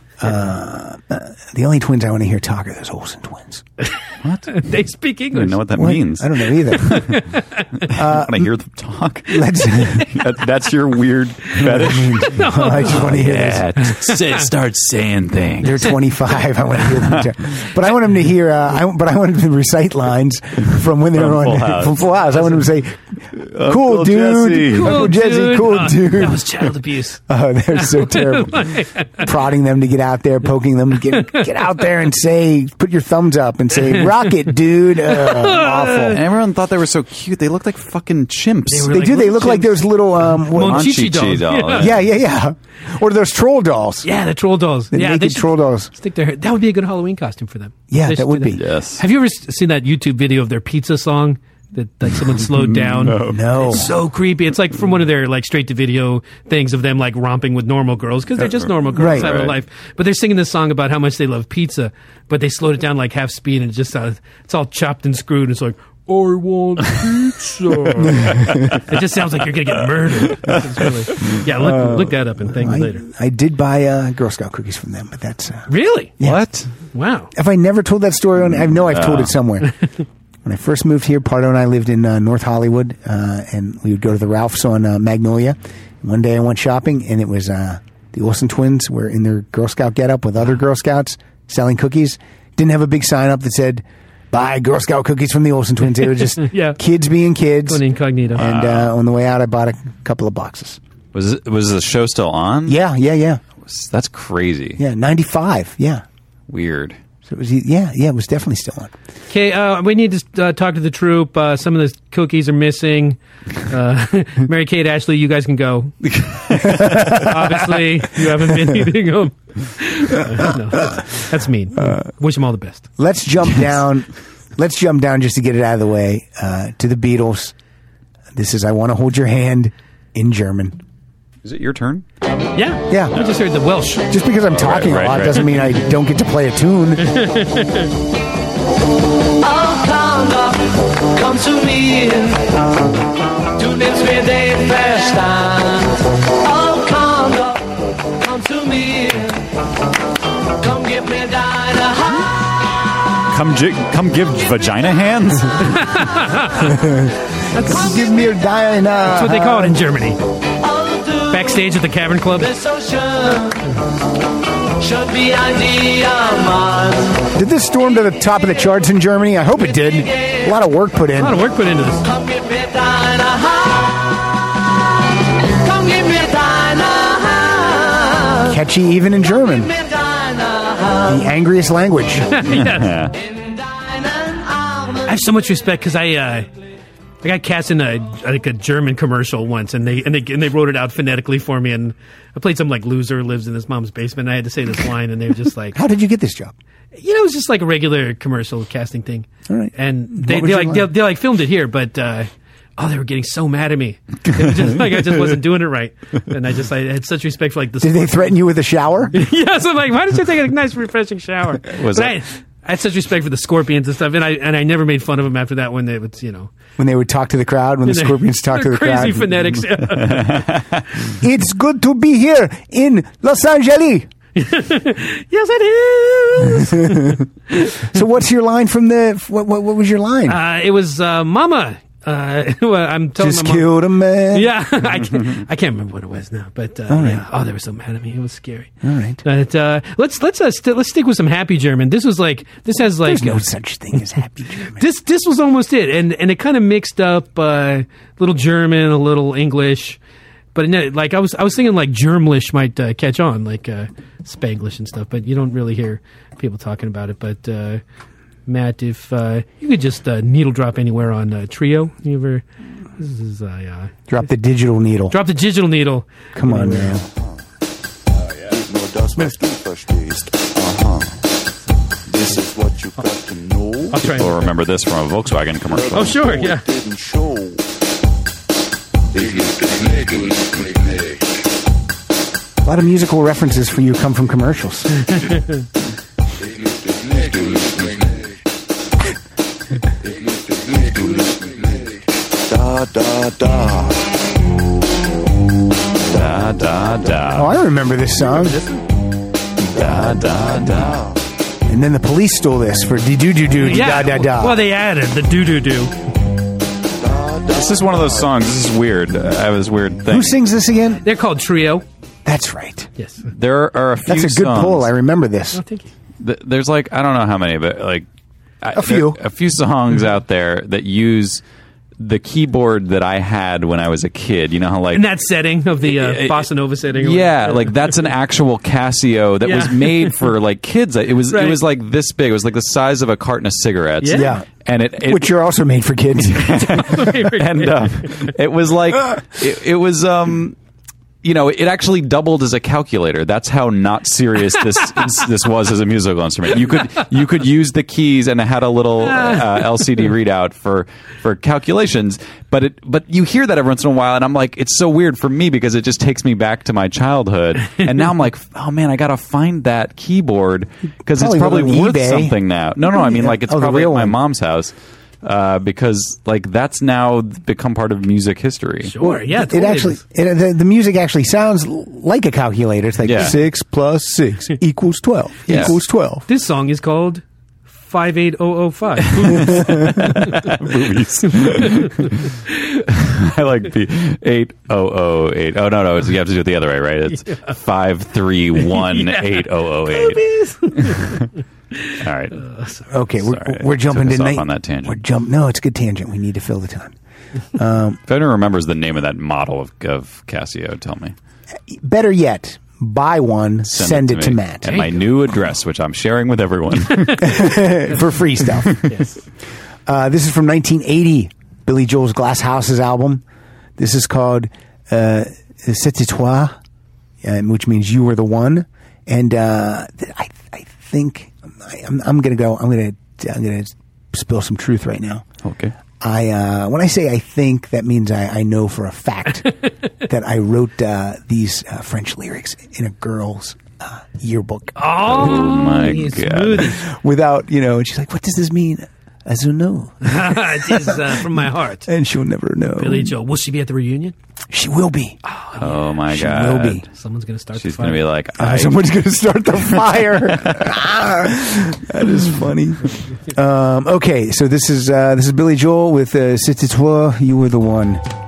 Uh, uh, the only twins I want to hear talk are those Olsen twins. They speak I English. don't know what that What? means. I don't know either. I want to hear them talk. Let's. That, that's your weird fetish. I just want to hear this. Say, start saying things. They're twenty-five. I want to hear them, talk. But I want them to hear. Uh, I, but I want them to recite lines from when they From were on Full House. from Full House. I want them to say, "Cool Uncle dude, Jesse. Cool Uncle Jesse, dude. cool Oh, dude." That was child abuse. Oh, they're so terrible. Prodding them to get out there, poking them, get get out there and say, put your thumbs up and say, "Rock it, dude." Uh, And awful. everyone thought they were so cute. They looked like fucking chimps. They were They like do. They little look like chimps. those little. Um, what- Monchichi Monchichi dolls. dolls. yeah, yeah, yeah. Or those troll dolls. Yeah, the troll dolls. The yeah, naked they should troll dolls. stick their hair. That would be a good Halloween costume for them. Yeah, They that should would do be. Yes. Have you ever s- seen that YouTube video of their pizza song that like someone slowed down? No. It's so creepy. It's like from one of their like straight to video things of them like romping with normal girls because they're just normal girls Right. having Right. a life. But they're singing this song about how much they love pizza, but they slowed it down like half speed and it just uh, it's all chopped and screwed. It's like, I want pizza. It just sounds like you're gonna get murdered. It's really, yeah, look, look that up and thank me I, later. I did buy uh, Girl Scout cookies from them, but that's. Uh, Really? What? Wow. Have I never told that story? On, I know I've told it somewhere. When I first moved here, Pardo and I lived in uh, North Hollywood, uh, and we would go to the Ralphs on uh, Magnolia. One day I went shopping, and it was uh, the Olsen twins were in their Girl Scout getup with other Girl Scouts selling cookies. Didn't have a big sign up that said, "Buy Girl Scout cookies from the Olsen twins." They were just Yeah. kids being kids. Going incognito. And uh, on the way out, I bought a couple of boxes. Was it, was the show still on? Yeah, yeah, yeah. That's crazy. Yeah, ninety-five. Yeah. Weird. So it was, yeah, yeah, it was definitely still on. Okay, uh, we need to uh, talk to the troop. Uh, some of the cookies are missing. Uh, Mary Kate, Ashley, you guys can go. Obviously, you haven't been eating them. Uh, no, that's, that's mean. Wish them all the best. Let's jump down. Let's jump down just to get it out of the way uh, to the Beatles. This is "I Want to Hold Your Hand" in German. Is it your turn? Yeah, Yeah. I just heard the Welsh. Just because I'm talking right, a lot right. doesn't mean I don't get to play a tune. Oh, come up, come to me. Du nimmst mir den Verstand. Oh, come up, come to me. Komm, gib mir deine Hand. Come, j- come give vagina hands? Give me your Diana. That's what they call it in Germany. Oh, du Backstage at the Cavern Club. bist so schön. Schön wie ein Diamant. Did this storm to the top of the charts in Germany? I hope it did. A lot of work put in. A lot of work put into this. Komm, gib mir deine Hand. Komm, gib mir deine Hand. Catchy even in German. Gib mir deine Hand. The angriest language. Yes. In deinen Armen. I have so much respect because I uh, I got cast in a like a German commercial once, and they and they and they wrote it out phonetically for me, and I played some like loser who lives in his mom's basement. And I had to say this line, and they were just like, How did you get this job? you know, it was just like a regular commercial casting thing. All right. And What they, was they your like line? they, they like filmed it here, but uh, oh, they were getting so mad at me. They were just like I just wasn't doing it right, and I just I had such respect for like the. Did they threaten you with a shower? Yes, I'm like, why did you take a nice refreshing shower? Was But it- I, I had such respect for the Scorpions and stuff, and I and I never made fun of them after that when they would, you know, When they would talk to the crowd, when the Scorpions talk to the crazy crowd. phonetics. It's good to be here in Los Angeles. Yes, it is. So what's your line from the, what, what, what was your line? Uh, it was uh, Mama. Uh, I'm telling Just my mom- killed a man. Yeah, I can't, I can't remember what it was now, but uh, right. yeah. Oh, they were so mad at me. It was scary. All right. But uh, let's let's uh, st- let's stick with some Happy German. This was like this has like There's no uh, such thing as happy German. this this was almost it, and and it kind of mixed up uh, a little German, a little English, but no, like I was I was thinking like Germlish might uh, catch on, like uh, Spanglish and stuff, but you don't really hear people talking about it. But uh, Matt, if uh, you could just uh, needle drop anywhere on uh, Trio, you ever? This is uh, uh, Drop the digital needle. drop the digital needle. Come on, man. Nur das, was du verstehst. Aha. This is what you got to know. I'll try. We'll remember this from a Volkswagen commercial. Oh, sure, yeah. Didn't show. A lot of musical references for you come from commercials. Da, da, da. Da da da Oh, I remember this song. da da da. And then the police stole this for dee doo doo doo Yeah. da da da. Well, they added the doo doo doo. This is one of those songs. This is weird. I have this weird thing. Who sings this again? They're called Trio. That's right. Yes. There are a few. That's a good songs. pull. I remember this. Oh, thank you. Th- There's like I don't know how many, but like I- A few. there- a few songs out there that use the keyboard that I had when I was a kid. You know how like In that setting of the uh, It- it- Bossa Nova setting. or yeah, whatever. like that's an actual Casio that Yeah. was made for like kids. It was Right. it was like this big. It was like the size of a carton of cigarettes. Yeah. Yeah. and it, it Which are also made for kids. and uh, it was like it, it was um you know it actually doubled as a calculator. That's how not serious this this was as a musical instrument. You could you could use the keys and it had a little uh, L C D readout for for calculations. But it but you hear that every once in a while, and I'm like, it's so weird for me because it just takes me back to my childhood. And now I'm like, oh man, I gotta find that keyboard because it's Probably probably on worth eBay. something now. No, no, I mean Yeah. like it's Oh, the probably at real my one. mom's house. Uh, because like that's now become part of music history. Sure, yeah. It totally actually, is. it, the, the music actually sounds l- like a calculator. It's like Yeah. six plus six equals twelve Yeah. equals twelve. This song is called five eight oh oh five. Movies. I like the eight oh oh eight. Oh no, no, it's, you have to do it the other way, right? It's five three one eight oh oh eight. All right. Okay, we're, Sorry, we're I jumping took to us off night. on that tangent. We're jump. No, it's a good tangent. We need to fill the time. If anyone remembers the name of that model of, of Casio, tell me. Better yet, buy one, send, it, to, me. Matt At my new address, which I'm sharing with everyone. for free stuff. Yes. Uh, this is from nineteen eighty, Billy Joel's Glass Houses album. This is called uh, C'était toi, uh, which means you were the one. And uh, th- I, I think I, I'm, I'm going to go. I'm going to. I'm going to spill some truth right now. Okay. I uh, when I say I think, that means I, I know for a fact that I wrote uh, these uh, French lyrics in a girl's uh, yearbook Oh, my you God. smoothie. without, you know. And she's like, "What does this mean?" I don't know, It is uh, from my heart. and she'll never know. Billy Joel. Will she be at the reunion? She will be. Oh my She God. will be. Someone's going to start She's the going to fire. be like, Uh, I, someone's going to start the fire. That is funny. Um, okay, so this is uh, this is Billy Joel with uh, C'était toi, you were the one.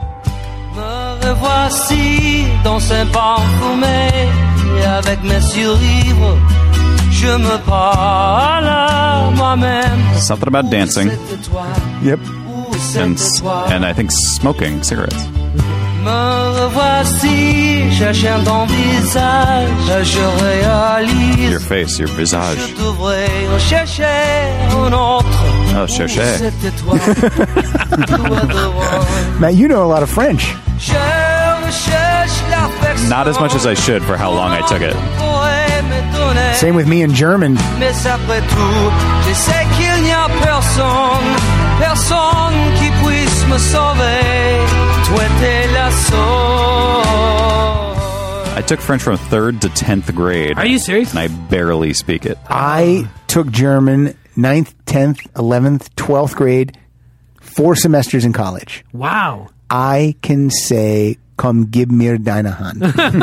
Me revoici dans ces parfumés et avec mes sourires, je me parle à moi-même. something about dancing C'était toi Yep. ou and, c'était toi. and I think smoking cigarettes. Me revoici cherchant ton visage, je réalise. Your face, your visage. Je devrais chercher un autre. Oh, chercher. C'était toi. You were the one. Matt, you know a lot of French. Je recherche l'affection. Not as much as I should for how long I took it. Pourrait m'étonner. Same with me in German. Mais après tout, je sais qu'il n'y a personne, personne qui puisse me sauver. Toi t'es la seule. I took French from third to tenth grade. Are you serious? And I barely speak it. I took German ninth, tenth, eleventh, twelfth grade, four semesters in college. Wow. I can say, "Komm, gib mir deine Hand."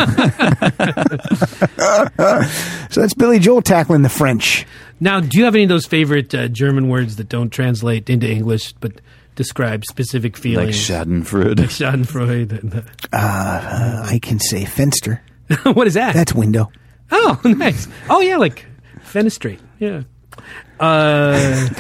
So that's Billy Joel tackling the French. Now, do you have any of those favorite uh, German words that don't translate into English but describe specific Like feelings? Schadenfreude. Like Schadenfreude. And, uh, Uh, I can say Fenster. what is that? That's window. Oh, nice. Oh, yeah, like fenestrate. Yeah. Uh,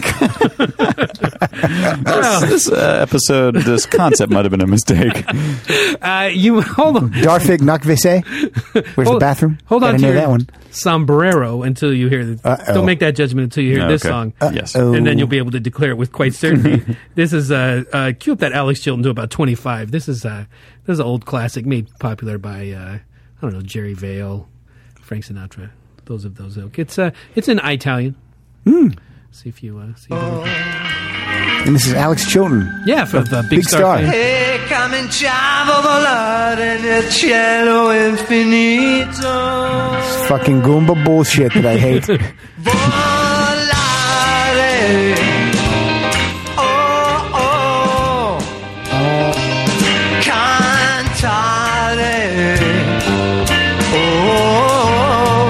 This uh, episode, this concept might have been a mistake. uh, you hold on. Darfig Nakvese. Where's Hold- the bathroom? Hold on Gotta to know your that one. sombrero until you hear this. Uh-oh. Don't make that judgment until you hear Oh, this okay. song. Yes. Uh-oh. And then you'll be able to declare it with quite certainty. This is uh, uh, cue up that Alex Chilton to about twenty-five. This is uh, this is an old classic made popular by uh, I don't know, Jerry Vale, Frank Sinatra, those of those ilk. It's uh, it's in Italian. Mm. See if you uh, see. If you And this is Alex Chilton. yeah, for the Big, Big Star. fan. E cominciavo a volare nel cielo infinito. It's fucking Goomba bullshit that I hate. Volare. Oh, oh. Cantare. Oh.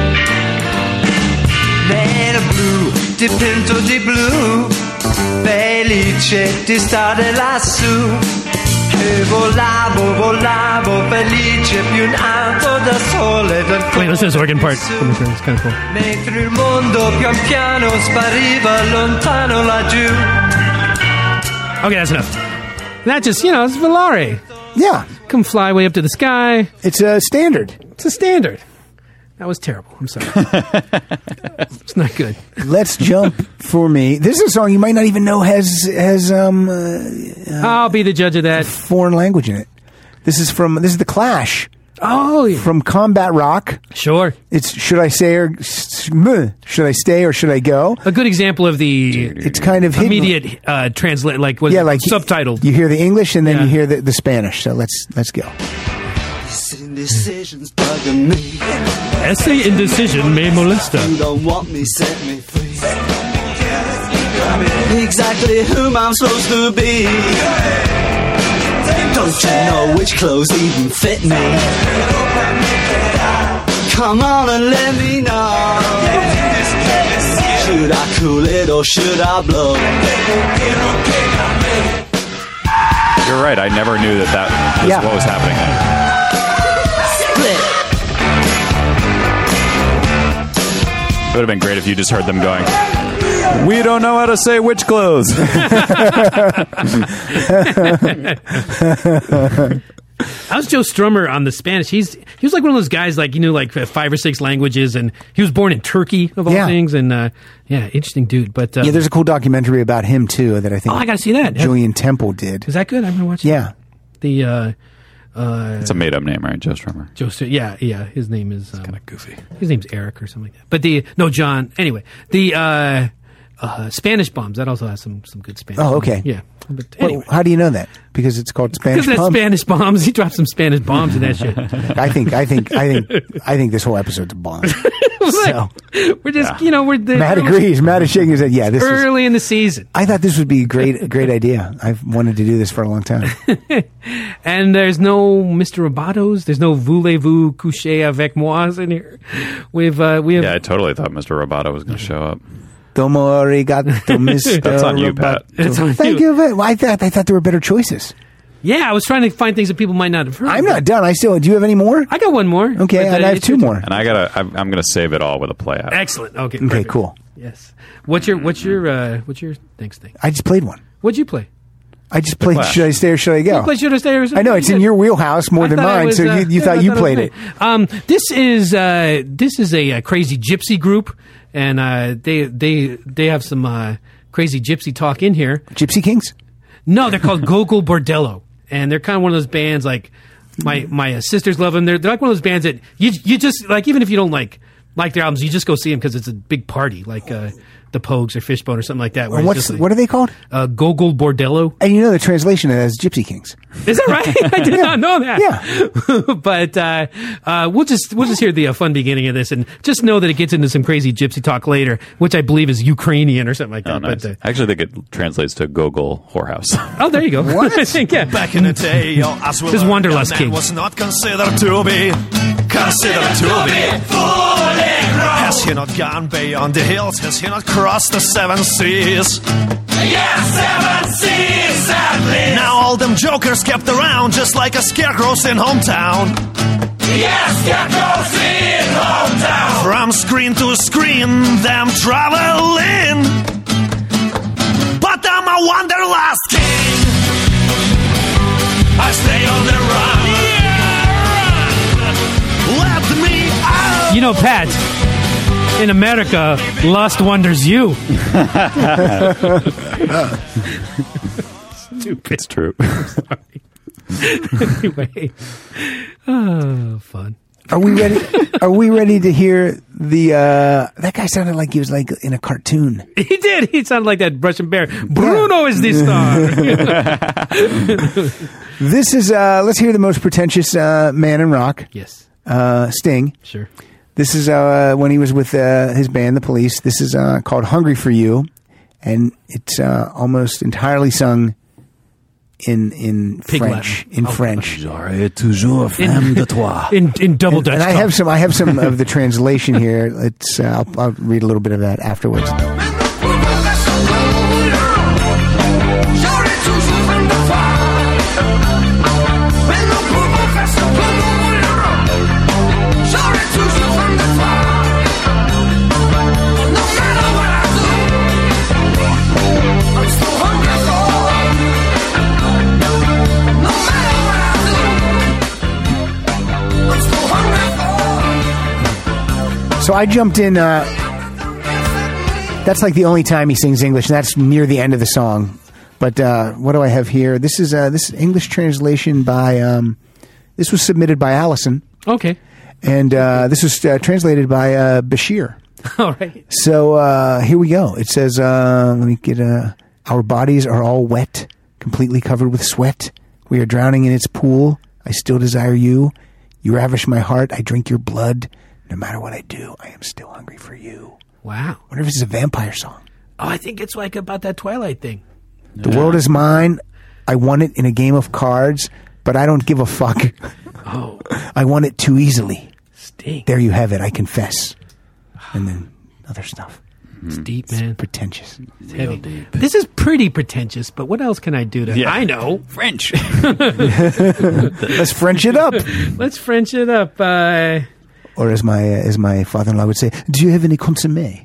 Nero blu, dipinto di blu. Felice di stare lassù. E volavo, volavo, felice più in alto da sole. Dal Wait, listen to this organ part. It's kind of cool. mentre il mondo pian piano spariva lontano laggiù. Okay, that's enough. That just, you know, it's Volare. Yeah, Come fly way up to the sky. it's a standard. It's a standard. That was terrible. I'm sorry. It's not good. Let's jump for me. This is a song you might not even know has has um uh, I'll be the judge of that. foreign language in it. This is from this is the Clash Oh, yeah. from Combat Rock. Sure. It's should I say or should I stay or should I go? A good example of the It's kind of hidden. immediate uh, translate, like was Yeah, like subtitled. You hear the English and then Yeah. you hear the, the Spanish. So let's let's go. Indecisions bugging me. Essay indecision may molest You her. don't want me, set me free. Exactly whom I'm supposed to be. Don't you know which clothes even fit me? Come on and let me know. Should I cool it or should I blow? You're right. I never knew that that was Yeah. what was happening there. It would have been great if you just heard them going, "We don't know how to say which clothes." How's Joe Strummer on the Spanish? He's he was like one of those guys, like, you knew like five or six languages, and he was born in Turkey of all Yeah. things, and uh, yeah, interesting dude. But uh, Yeah, there's a cool documentary about him too that I think oh, I got to see that. Julian Temple did. Is that good? I've been watching. Yeah. The uh, uh, It's a made-up name, right? Joe Strummer. Joe. Str- Yeah, yeah. His name is um, Kind of goofy. his name's Eric or something like that. But the no John. Anyway, the uh, uh, Spanish Bombs that also has some some good Spanish. Oh, okay. Yeah. But Well, anyway, how do you know that? Because it's called Spanish because that's Bomb? Spanish Bombs. He dropped some Spanish bombs in that shit. I think I think I think I think this whole episode's a bomb. So We're just you know we're the, Matt agrees. Matt is shaking his head. Yeah, this is. early in the season, I thought this would be a great great idea. I've wanted to do this for a long time. and there's no Mister Robotos. There's no Voulez-vous coucher avec moi in here. We've uh, we have Yeah, I totally thought Mister Roboto was going to show up. Domo arigato, Mister That's on you, Pat. It's on Thank you. you. very- Well, I thought I thought there were better choices. Yeah, I was trying to find things that people might not have heard. I'm not done. I still. Do you have any more? I got one more. Okay, But, uh, and I have it's two your more. And I gotta, I'm, I'm gonna save it all with a play out. Excellent. Okay. Okay, perfect. cool. Yes. What's your what's your uh, what's your next thing? I just played one. What'd you play? I just played. Clash. Should I stay or should I go? You play Should I Stay or I know it's in your wheelhouse more I than thought I mine. was, so uh, you, you yeah, thought I you I played was it. playing. Um, this is uh, this is a, uh crazy gypsy group, and uh, they they they have some uh, crazy gypsy talk in here. Gypsy Kings. No, they're called Gogol Bordello, and they're kind of one of those bands like my my uh, sisters love them. They're they're like one of those bands that you you just like even if you don't like like their albums, you just go see them because it's a big party. Like uh, the Pogues or Fishbone or something like that. Where And it's what's just like, what are they called? uh, Gogol Bordello. And you know the translation of that is Gypsy Kings. Is that right? I did not know that. Yeah. But uh, uh, we'll just we'll just hear the uh, fun beginning of this, and just know that it gets into some crazy gypsy talk later, which I believe is Ukrainian or something like that. Oh, nice. But uh, I actually think it translates to Gogol whorehouse. oh, there you go. I think yeah. Back in the day, your ass will This learn Wanderlust that King. man was not considered to be considered to be. Has he not gone beyond the hills? Has he not crossed the seven seas? Yes, seven seas at least. Now all them jokers kept around just like a scarecrows in hometown. Yes, scarecrows in hometown. From screen to screen, them traveling. But I'm a wanderlust king. I stay on the run. Let me out. You know, Pat, in America, lust wonders you. Stupid. It's true. Anyway, oh, fun. Are we ready? Are we ready to hear the? Uh, that guy sounded like he was like in a cartoon. He did. He sounded like that Russian bear. Bruno is the star. This is. Uh, let's hear the most pretentious uh, man in rock. Yes. Uh, Sting. Sure. This is uh, when he was with uh, his band, The Police. This is uh, called "Hungry for You," and it's uh, almost entirely sung in in Pig French. Latin. In Oh. French. J'aurais toujours femme de toi. In in double Dutch. And I talk. have some. I have some of the translation here. Let's. Uh, I'll, I'll read a little bit of that afterwards. So I jumped in. Uh, that's like the only time he sings English, and that's near the end of the song. But uh, what do I have here? This is uh, this English translation by. Um, this was submitted by Allison, Okay. and uh, this was uh, translated by uh, Bashir. All right. So uh, here we go. It says, uh, let me get uh, our bodies are all wet, completely covered with sweat. We are drowning in its pool. I still desire you. You ravish my heart. I drink your blood. No matter what I do, I am still hungry for you. Wow. I wonder if this is a vampire song. Oh, I think it's like about that Twilight thing. The world is mine. I won it in a game of cards, but I don't give a fuck. Oh, I won it too easily. Sting. There you have it. I confess. And then other stuff. It's deep, man. Pretentious. It's heavy. This is pretty pretentious, but what else can I do to? Yeah. I know. French. Let's French it up. Let's French it up. Uh, Or as my uh, as my father-in-law would say, do you have any consommé?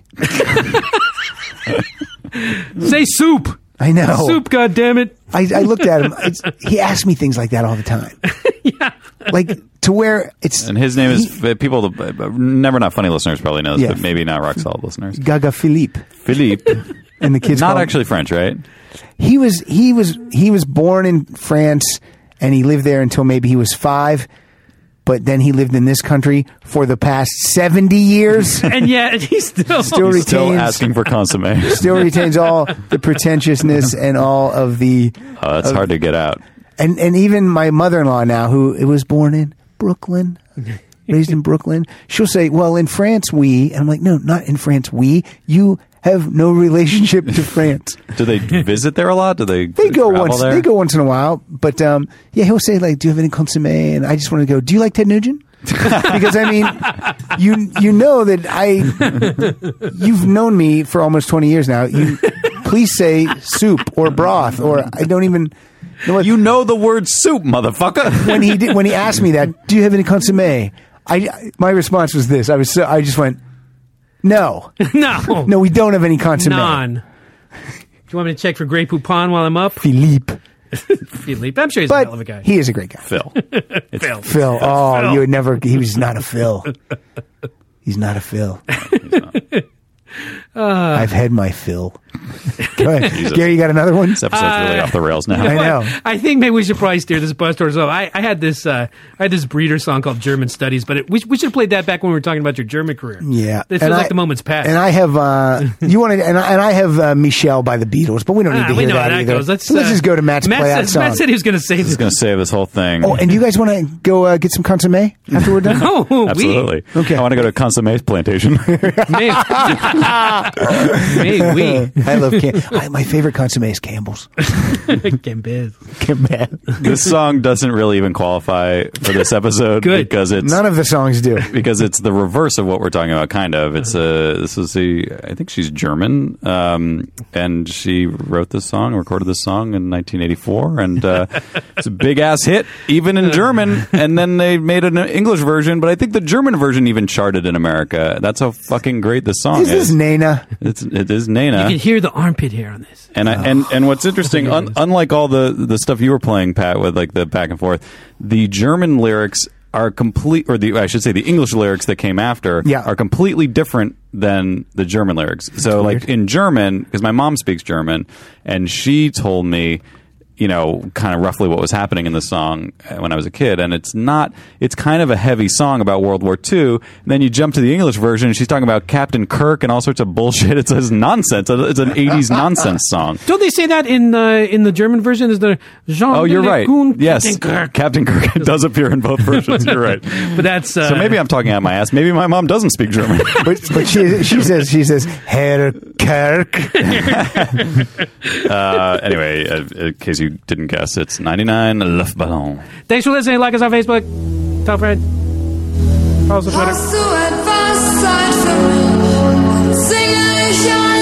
say soup. I know. Soup, goddammit. I, I looked at him. It's, he asked me things like that all the time. Yeah. Like to where it's And his name is he- people. uh, Never Not Funny listeners probably knows, Yeah. but maybe not Rock Solid listeners. Gaga Philippe, Philippe, and the kids not call him- actually French, right? He was he was he was born in France, and he lived there until maybe he was five. But then he lived in this country for the past seventy years. And yet he's still. Still He's still retains asking for consomme. still retains all the pretentiousness and all of the Oh, that's hard to get out. and and even my mother-in-law now, who it was born in Brooklyn, raised in Brooklyn, she'll say, "Well, in France, we," and I'm like, "No, not in France, we. You have no relationship to France." Do they visit there a lot? Do they? They go travel once. There? They go once in a while, but um, yeah, he'll say like, "Do you have any consommé?" And I just want to go, "Do you like Ted Nugent?" Because I mean, you you know that I you've known me for almost twenty years now. You please say soup or broth or I don't even know what You know the word soup, motherfucker. when he did when he asked me that. Do you have any consommé? I my response was this. I was so, I just went, no, No. no, we don't have any consommé. None. Do you want me to check for Grey Poupon while I'm up? Philippe, Philippe. I'm sure he's a hell of a but guy. he is a great guy. Phil. Phil. Phil. Oh, Phil. you would never. He was not a Phil. He's not a Phil. I've had my fill. Go ahead. Gary, you got another one? This episode's really off the rails now. I know. I think maybe we should probably steer this bus towards. Oh, I, I had this. Uh, I had this Breeder song called German Studies, but it, we, we should have played that back when we were talking about your German career. Yeah, it feels And like I- the moment's past. And I have uh, you want to, and I, and I have uh, Michelle by the Beatles, but we don't need Ah, to we hear know that how that either. goes. Let's, So let's uh, just go to Matt's Matt play out said, song. Matt said he was going to save He's this. going to save this whole thing. Oh, and do you guys want to go uh, get some consomme after we're done? Oh, we- Absolutely. Okay. I want to go to Consomme's plantation. May, may we? I love Cam- I, my favorite consomme is Campbell's. Gambez. Campbell. This song doesn't really even qualify for this episode Good. because it's None of the songs do. because it's the reverse of what we're talking about. Kind of. It's a. This is a. I think she's German, um, and she wrote this song, recorded this song in nineteen eighty-four, and uh, it's a big ass hit, even in German. And then they made an English version, but I think the German version even charted in America. That's how fucking great this song Is is. this Nana? It's it is Nana. You can hear the armpit hair on this. And I, and and what's interesting, un, unlike all the the stuff you were playing, Pat, with like the back and forth, the German lyrics are complete, or the I should say, the English lyrics that came after Yeah. are completely different than the German lyrics. So, like weird. in German, because my mom speaks German, and she told me, you know, kind of roughly what was happening in the song when I was a kid. And it's not, it's kind of a heavy song about World War Two. And then you jump to the English version, and she's talking about Captain Kirk and all sorts of bullshit. It's, it's nonsense. It's an eighties nonsense song. Don't they say that in uh, in the German version? Is the Jean Oh, you're de right. Lecoun, Yes, Captain Kirk. Captain Kirk does appear in both versions. You're right. But that's uh, So maybe I'm talking out my ass. Maybe my mom doesn't speak German. But but she she says she says Herr Kirk. uh, anyway, uh, in case you didn't guess, it's ninety-nine Luftballon. Thanks for listening. Like us on Facebook. Tell a friend. Follow us on Twitter. Hast du etwas Zeit für mich? Singe ich ein